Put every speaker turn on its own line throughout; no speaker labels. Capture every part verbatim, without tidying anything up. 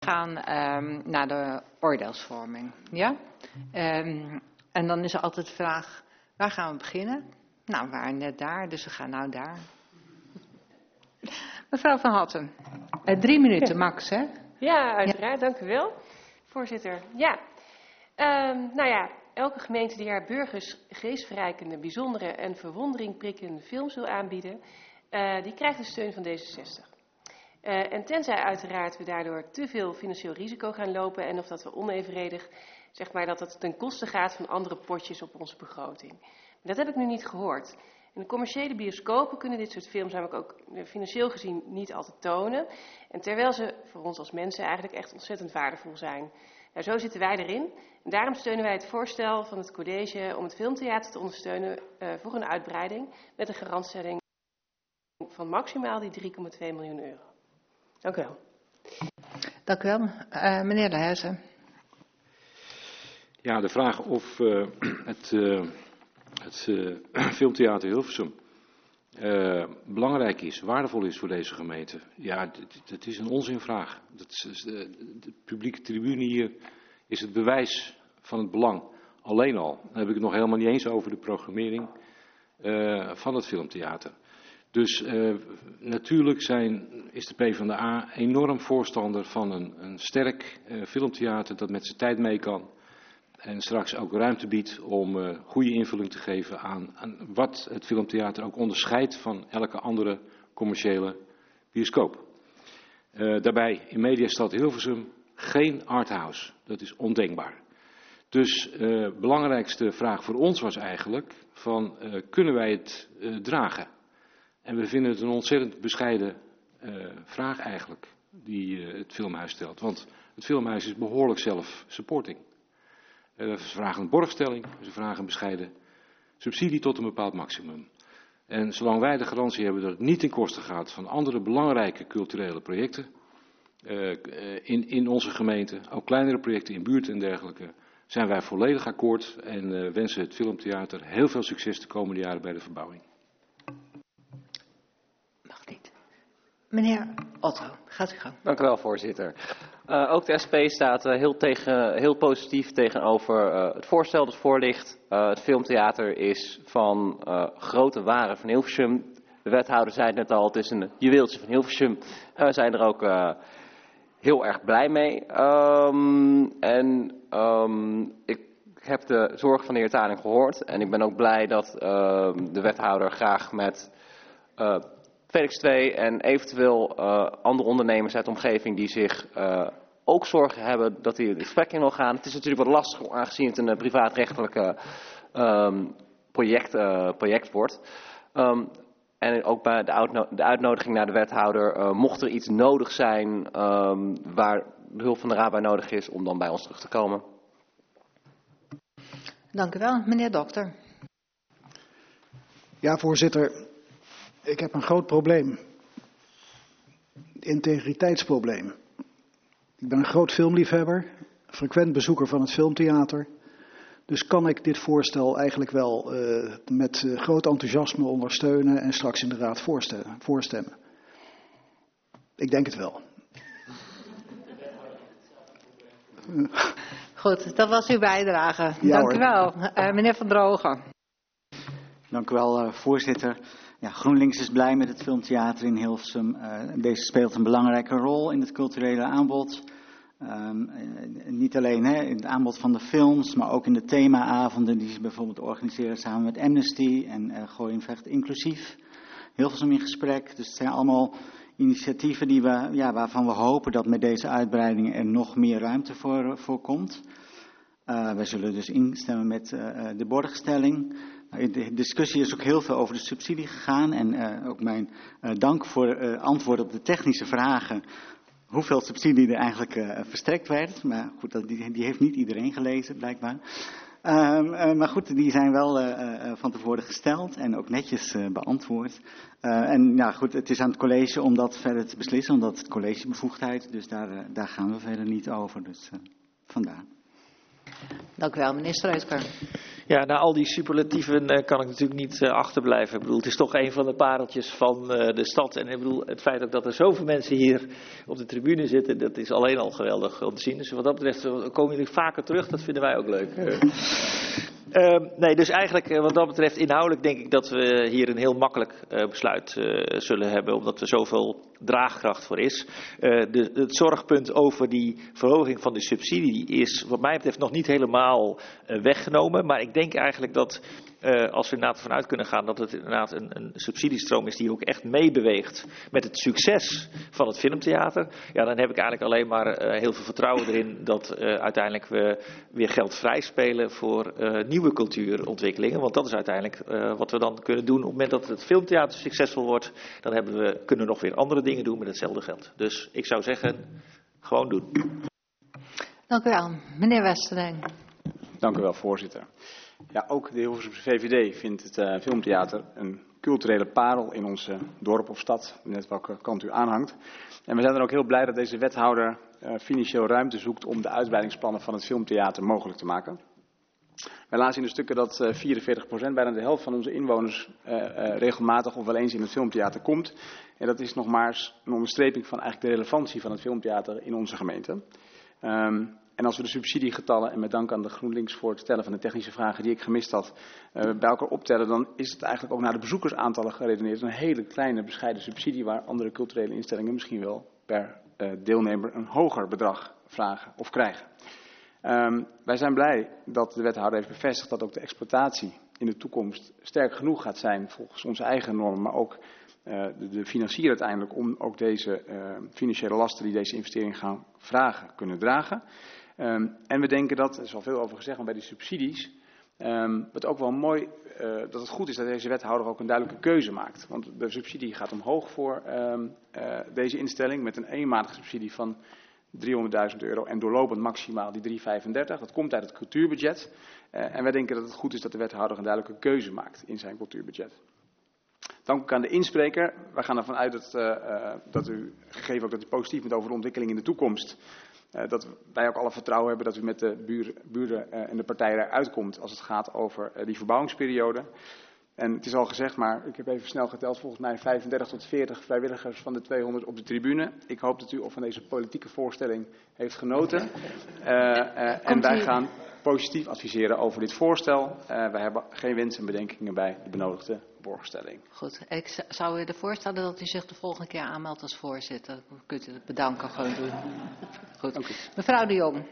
gaan um, naar de oordeelsvorming. Ja? Um, en dan is er altijd de vraag, waar gaan we beginnen? Nou, we waren net daar, dus we gaan nou daar. Mevrouw Van Hatten, uh, drie minuten ja. max, hè?
Ja, uiteraard, ja. Dank u wel, voorzitter. Ja, um, nou ja, elke gemeente die haar burgers geestverrijkende, bijzondere en verwondering prikkende films wil aanbieden, uh, die krijgt de steun van D zesenzestig. Uh, en tenzij uiteraard we daardoor te veel financieel risico gaan lopen en of dat we onevenredig, zeg maar, dat het ten koste gaat van andere potjes op onze begroting. Maar dat heb ik nu niet gehoord. En de commerciële bioscopen kunnen dit soort films namelijk ook financieel gezien niet altijd tonen. En terwijl ze voor ons als mensen eigenlijk echt ontzettend waardevol zijn. Nou, zo zitten wij erin. En daarom steunen wij het voorstel van het college om het filmtheater te ondersteunen uh, voor een uitbreiding met een garantstelling van maximaal die drie komma twee miljoen euro. Dank u wel.
Dank u wel. Uh, meneer De Huizen.
Ja, de vraag of uh, het, uh, het uh, filmtheater Hilversum uh, belangrijk is, waardevol is voor deze gemeente. Ja, het is een onzinvraag. Dat is, de, de publieke tribune hier is het bewijs van het belang. Alleen al. Dan heb ik het nog helemaal niet eens over de programmering uh, van het filmtheater. Dus uh, natuurlijk zijn, is de PvdA enorm voorstander van een, een sterk uh, filmtheater dat met zijn tijd mee kan. En straks ook ruimte biedt om uh, goede invulling te geven aan, aan wat het filmtheater ook onderscheidt van elke andere commerciële bioscoop. Uh, daarbij in Mediastad Hilversum geen arthouse. Dat is ondenkbaar. Dus de uh, belangrijkste vraag voor ons was eigenlijk van uh, kunnen wij het uh, dragen? En we vinden het een ontzettend bescheiden uh, vraag eigenlijk die uh, het filmhuis stelt. Want het filmhuis is behoorlijk zelf supporting. Uh, ze vragen een borgstelling, ze vragen een bescheiden subsidie tot een bepaald maximum. En zolang wij de garantie hebben dat het niet ten koste gaat van andere belangrijke culturele projecten uh, in, in onze gemeente, ook kleinere projecten in buurten en dergelijke, zijn wij volledig akkoord en uh, wensen het filmtheater heel veel succes de komende jaren bij de verbouwing.
Meneer Otto, gaat u gang.
Dank u wel, voorzitter. Uh, ook de S P staat uh, heel, tegen, heel positief tegenover uh, het voorstel dat voor ligt. Uh, het filmtheater is van uh, grote waarde van Hilversum. De wethouder zei het net al, het is een juweeltje van Hilversum. Uh, we zijn er ook uh, heel erg blij mee. Um, en um, ik heb de zorg van de heer Taling gehoord. En ik ben ook blij dat uh, de wethouder graag met Uh, Felix twee en eventueel uh, andere ondernemers uit de omgeving die zich uh, ook zorgen hebben dat die het gesprek in wil gaan. Het is natuurlijk wat lastig aangezien het een uh, privaatrechtelijke um, project, uh, project wordt. Um, en ook bij de, uitno de uitnodiging naar de wethouder, uh, mocht er iets nodig zijn um, waar de hulp van de raad bij nodig is, om dan bij ons terug te komen.
Dank u wel, meneer Dokter.
Ja, voorzitter. Ik heb een groot probleem. Integriteitsprobleem. Ik ben een groot filmliefhebber, frequent bezoeker van het filmtheater. Dus kan ik dit voorstel eigenlijk wel uh, met uh, groot enthousiasme ondersteunen en straks in de raad voorstemmen. voorstemmen. Ik denk het wel.
Goed, dat was uw bijdrage.
Ja,
Dank
hoor.
u wel. Uh, meneer Van Drogen.
Dank u wel, uh, voorzitter. Ja, GroenLinks is blij met het filmtheater in Hilversum. Uh, deze speelt een belangrijke rol in het culturele aanbod. Um, uh, niet alleen hè, in het aanbod van de films, maar ook in de themaavonden die ze bijvoorbeeld organiseren samen met Amnesty en uh, Gooi en Vecht inclusief. Hilversum in gesprek. Dus het zijn allemaal initiatieven die we, ja, waarvan we hopen dat met deze uitbreiding er nog meer ruimte voor, voor komt. Uh, wij zullen dus instemmen met uh, de borgstelling. De discussie is ook heel veel over de subsidie gegaan en uh, ook mijn uh, dank voor uh, antwoord op de technische vragen. Hoeveel subsidie er eigenlijk uh, verstrekt werd. Maar goed, dat, die, die heeft niet iedereen gelezen blijkbaar. Uh, uh, maar goed, die zijn wel uh, uh, van tevoren gesteld en ook netjes uh, beantwoord. Uh, en ja goed, het is aan het college om dat verder te beslissen, omdat het collegebevoegdheid. Dus daar, uh, daar gaan we verder niet over. Dus uh, vandaar.
Dank u wel, meneer Streuker.
Ja, na al die superlatieven uh, kan ik natuurlijk niet uh, achterblijven. Ik bedoel, het is toch een van de pareltjes van uh, de stad. En ik bedoel, het feit ook dat er zoveel mensen hier op de tribune zitten, dat is alleen al geweldig om te zien. Dus wat dat betreft komen jullie vaker terug, dat vinden wij ook leuk. Uh, Uh, nee, dus eigenlijk uh, wat dat betreft inhoudelijk denk ik dat we hier een heel makkelijk uh, besluit uh, zullen hebben, omdat er zoveel draagkracht voor is. Uh, de, het zorgpunt over die verhoging van de subsidie is wat mij betreft nog niet helemaal uh, weggenomen, maar ik denk eigenlijk dat uh, als we inderdaad vanuit kunnen gaan dat het inderdaad een, een subsidiestroom is die ook echt meebeweegt met het succes van het filmtheater, ja, dan heb ik eigenlijk alleen maar uh, heel veel vertrouwen erin dat uh, uiteindelijk we weer geld vrijspelen voor uh, nieuwe cultuurontwikkelingen. Want dat is uiteindelijk uh, wat we dan kunnen doen. Op het moment dat het filmtheater succesvol wordt, dan hebben we, kunnen we nog weer andere dingen doen met hetzelfde geld. Dus ik zou zeggen, gewoon doen.
Dank u wel. Meneer Westerling.
Dank u wel, voorzitter. Ja, ook de Hilversumse V V D vindt het uh, filmtheater een culturele parel in ons uh, dorp of stad, net welke kant u aanhangt. En we zijn dan ook heel blij dat deze wethouder uh, financieel ruimte zoekt om de uitbreidingsplannen van het filmtheater mogelijk te maken. Wij lazen in de stukken dat uh, vierenveertig procent, bijna de helft van onze inwoners, uh, uh, regelmatig of wel eens in het filmtheater komt. En dat is nog maar een onderstreping van eigenlijk de relevantie van het filmtheater in onze gemeente. Um, en als we de subsidiegetallen, en met dank aan de GroenLinks voor het stellen van de technische vragen die ik gemist had, uh, bij elkaar optellen, dan is het eigenlijk ook naar de bezoekersaantallen geredeneerd. Een hele kleine bescheiden subsidie waar andere culturele instellingen misschien wel per uh, deelnemer een hoger bedrag vragen of krijgen. Um, wij zijn blij dat de wethouder heeft bevestigd dat ook de exploitatie in de toekomst sterk genoeg gaat zijn volgens onze eigen normen, maar ook uh, de, de financier uiteindelijk om ook deze uh, financiële lasten die deze investering gaan vragen kunnen dragen. Um, en we denken dat, er is al veel over gezegd, maar bij die subsidies, um, wat ook wel mooi, uh, dat het goed is dat deze wethouder ook een duidelijke keuze maakt. Want de subsidie gaat omhoog voor um, uh, deze instelling met een eenmalige subsidie van driehonderdduizend euro en doorlopend maximaal die driehonderdvijfendertig. Dat komt uit het cultuurbudget. Uh, en wij denken dat het goed is dat de wethouder een duidelijke keuze maakt in zijn cultuurbudget. Dank ook aan de inspreker. Wij gaan ervan uit dat, uh, uh, dat u, gegeven ook dat u positief bent over de ontwikkeling in de toekomst, uh, dat wij ook alle vertrouwen hebben dat u met de buren, buren uh, en de partijen eruit komt als het gaat over uh, die verbouwingsperiode. En het is al gezegd, maar ik heb even snel geteld, volgens mij vijfendertig tot veertig vrijwilligers van de tweehonderd op de tribune. Ik hoop dat u van deze politieke voorstelling heeft genoten. Uh, uh, en wij gaan positief adviseren over dit voorstel. Uh, wij hebben geen wensen en bedenkingen bij de benodigde borgstelling.
Goed, ik zou u voorstellen dat u zich de volgende keer aanmeldt als voorzitter. Dan kunt u het bedanken gewoon doen. Goed. Mevrouw de Jong.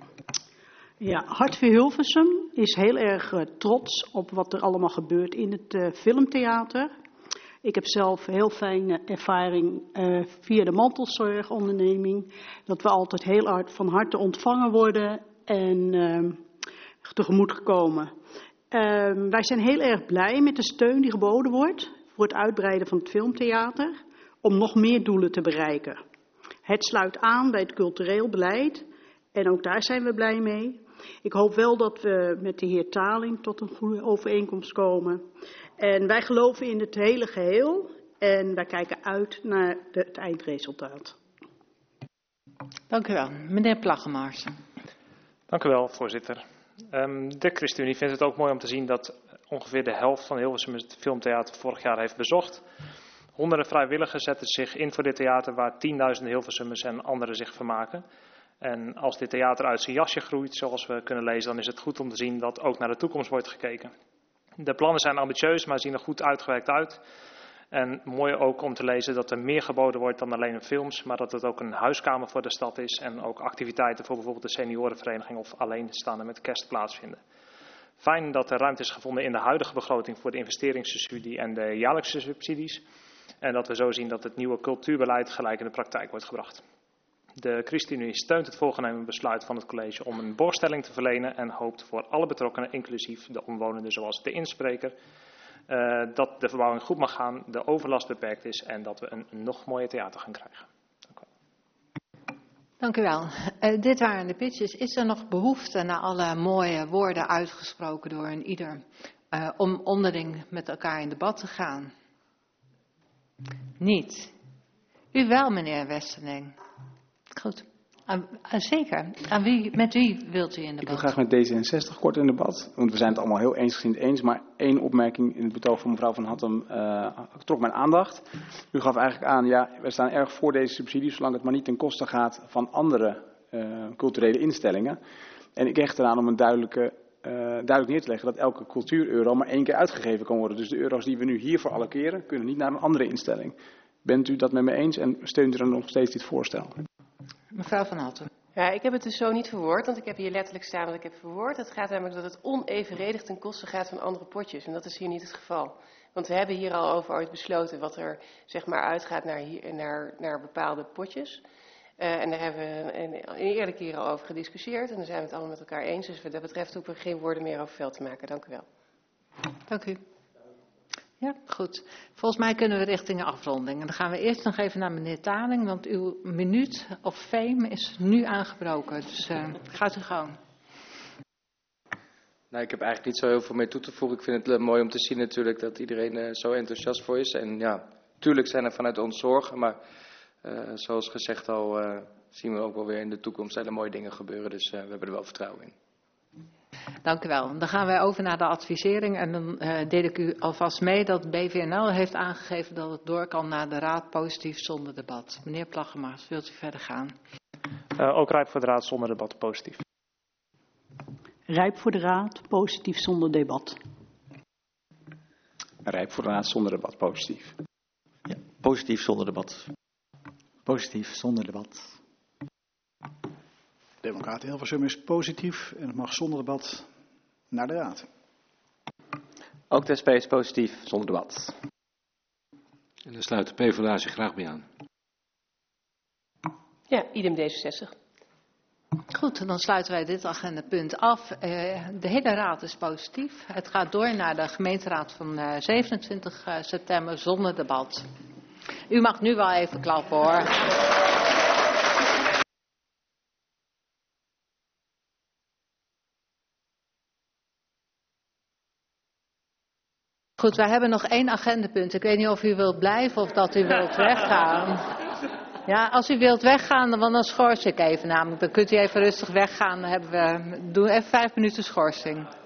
Ja, Hart voor Hilversum is heel erg uh, trots op wat er allemaal gebeurt in het uh, filmtheater. Ik heb zelf heel fijne ervaring uh, via de mantelzorgonderneming. Dat we altijd heel hard van harte ontvangen worden en uh, tegemoet gekomen. Uh, wij zijn heel erg blij met de steun die geboden wordt voor het uitbreiden van het filmtheater. Om nog meer doelen te bereiken. Het sluit aan bij het cultureel beleid. En ook daar zijn we blij mee. Ik hoop wel dat we met de heer Taling tot een goede overeenkomst komen. En wij geloven in het hele geheel. En wij kijken uit naar de, het eindresultaat.
Dank u wel. Meneer Plaggemars.
Dank u wel, voorzitter. Um, de ChristenUnie vindt het ook mooi om te zien dat ongeveer de helft van Hilversum het filmtheater vorig jaar heeft bezocht. Honderden vrijwilligers zetten zich in voor dit theater waar tienduizenden Hilversummers en anderen zich vermaken. En als dit theater uit zijn jasje groeit, zoals we kunnen lezen, dan is het goed om te zien dat ook naar de toekomst wordt gekeken. De plannen zijn ambitieus, maar zien er goed uitgewerkt uit. En mooi ook om te lezen dat er meer geboden wordt dan alleen in films, maar dat het ook een huiskamer voor de stad is en ook activiteiten voor bijvoorbeeld de seniorenvereniging of alleenstaanden met kerst plaatsvinden. Fijn dat er ruimte is gevonden in de huidige begroting voor de investeringssubsidie en de jaarlijkse subsidies. En dat we zo zien dat het nieuwe cultuurbeleid gelijk in de praktijk wordt gebracht. De ChristenUnie steunt het voorgenomen besluit van het college om een borgstelling te verlenen en hoopt voor alle betrokkenen, inclusief de omwonenden zoals de inspreker, uh, dat de verbouwing goed mag gaan, de overlast beperkt is en dat we een nog mooier theater gaan krijgen. Dank u wel.
Dank u wel. Uh, dit waren de pitches. Is er nog behoefte naar alle mooie woorden uitgesproken door een ieder uh, om onderling met elkaar in debat te gaan? Niet. U wel, meneer Westerling. Goed. Aan, aan, zeker. Aan wie, met wie wilt u in debat?
Ik wil graag met D zesenzestig kort in debat. Want we zijn het allemaal heel eensgezind eens. Maar één opmerking in het betoog van mevrouw Van Hattem uh, trok mijn aandacht. U gaf eigenlijk aan, ja, we staan erg voor deze subsidies, zolang het maar niet ten koste gaat van andere uh, culturele instellingen. En ik hecht eraan om een duidelijke, uh, duidelijk neer te leggen dat elke cultuureuro maar één keer uitgegeven kan worden. Dus de euro's die we nu hiervoor allokeren, kunnen niet naar een andere instelling. Bent u dat met me eens en steunt u dan nog steeds dit voorstel?
Mevrouw Van Hattem.
Ja, ik heb het dus zo niet verwoord, want ik heb hier letterlijk staan wat ik heb verwoord. Het gaat namelijk dat het onevenredig ten koste gaat van andere potjes. En dat is hier niet het geval. Want we hebben hier al over ooit besloten wat er zeg maar uitgaat naar, hier, naar, naar bepaalde potjes. Uh, en daar hebben we een, een eerder keer al over gediscussieerd. En daar zijn we het allemaal met elkaar eens. Dus wat dat betreft hoeven we geen woorden meer over vuil te maken. Dank u wel.
Dank u. Ja, goed. Volgens mij kunnen we richting een afronding. En dan gaan we eerst nog even naar meneer Taling, want uw minuut of fame is nu aangebroken. Dus uh, gaat u gang.
Nou, ik heb eigenlijk niet zo heel veel meer toe te voegen. Ik vind het mooi om te zien natuurlijk dat iedereen uh, zo enthousiast voor is. En ja, tuurlijk zijn er vanuit ons zorgen, maar uh, zoals gezegd al uh, zien we ook wel weer in de toekomst hele mooie dingen gebeuren. Dus uh, we hebben er wel vertrouwen in.
Dank u wel. Dan gaan wij over naar de advisering en dan uh, deel ik u alvast mee dat B V N L heeft aangegeven dat het door kan naar de raad positief zonder debat. Meneer Plaggemars, wilt u verder gaan?
Uh, ook rijp voor de raad zonder debat positief.
Rijp voor de raad, positief zonder debat.
Rijp voor de raad zonder debat positief.
Ja, positief zonder debat.
Positief zonder debat.
Democraten Hilversum is positief en het mag zonder debat naar de raad.
Ook de S P is positief, zonder debat.
En daar sluit de PvdA zich graag bij aan.
Ja, idem D zesenzestig.
Goed, dan sluiten wij dit agendapunt af. Uh, de hele raad is positief. Het gaat door naar de gemeenteraad van uh, zevenentwintig september zonder debat. U mag nu wel even klappen hoor. Goed, wij hebben nog één agendapunt. Ik weet niet of u wilt blijven of dat u wilt weggaan. Ja, als u wilt weggaan, dan, dan schors ik even namelijk. Dan kunt u even rustig weggaan. Dan hebben we, doen we even vijf minuten schorsing.